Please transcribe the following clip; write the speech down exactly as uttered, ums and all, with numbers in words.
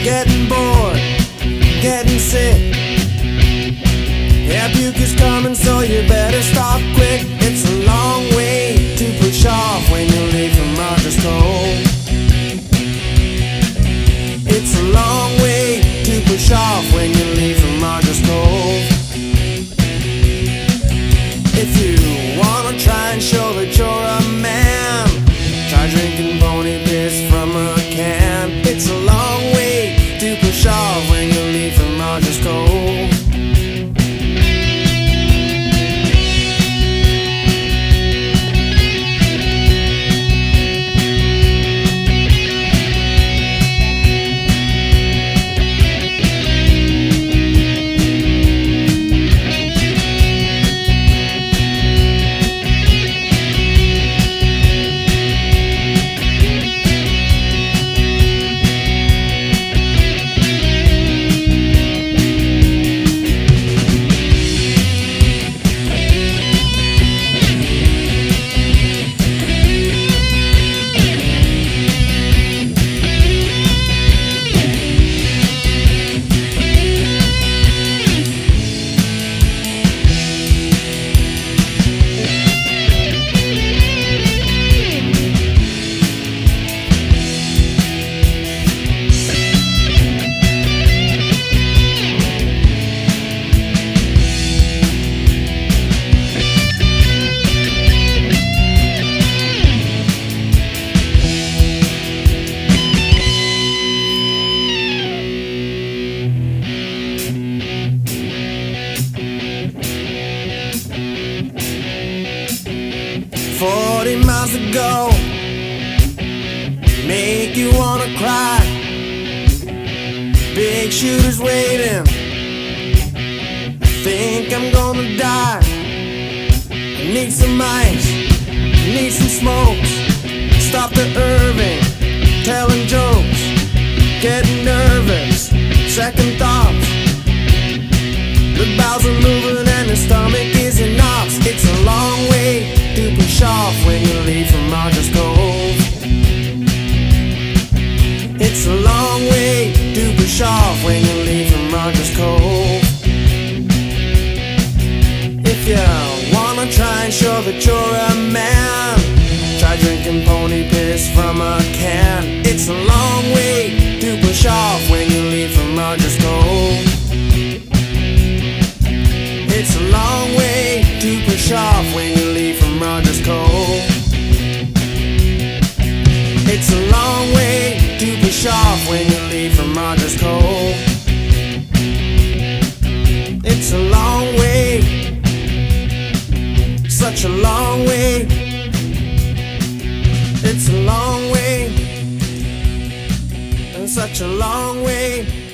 getting bored, getting sick. Yeah, puke is coming, so you better stop quick. It's a long way to push off when you leave from Rogers Cove. It's a long way to push off when you leave from Rogers Cove. If you wanna try and show that you're a man, try drinking pony piss from a can. It's a long way to push off when you leave from Rogers Cove. Forty miles to go, make you wanna cry. Big shooters waiting, I think I'm gonna die. I need some ice, need some smokes. Stop the Irving, telling jokes. Getting nervous, second thoughts. The bowels are moving and the stomach is in knots. It's a long way to push off when you leave from Rogers Cove. It's a long way to push off when you leave from Rogers Cove. If you wanna try and show that you're a man, try drinking pony piss from a can. It's a long way to push off when you leave from Rogers Cove. It's a long way to push off when you leave from Rogers Cove. It's a long way to push off when you leave from Rogers Cove. It's a long way, such a long way. It's a long way, and such a long way.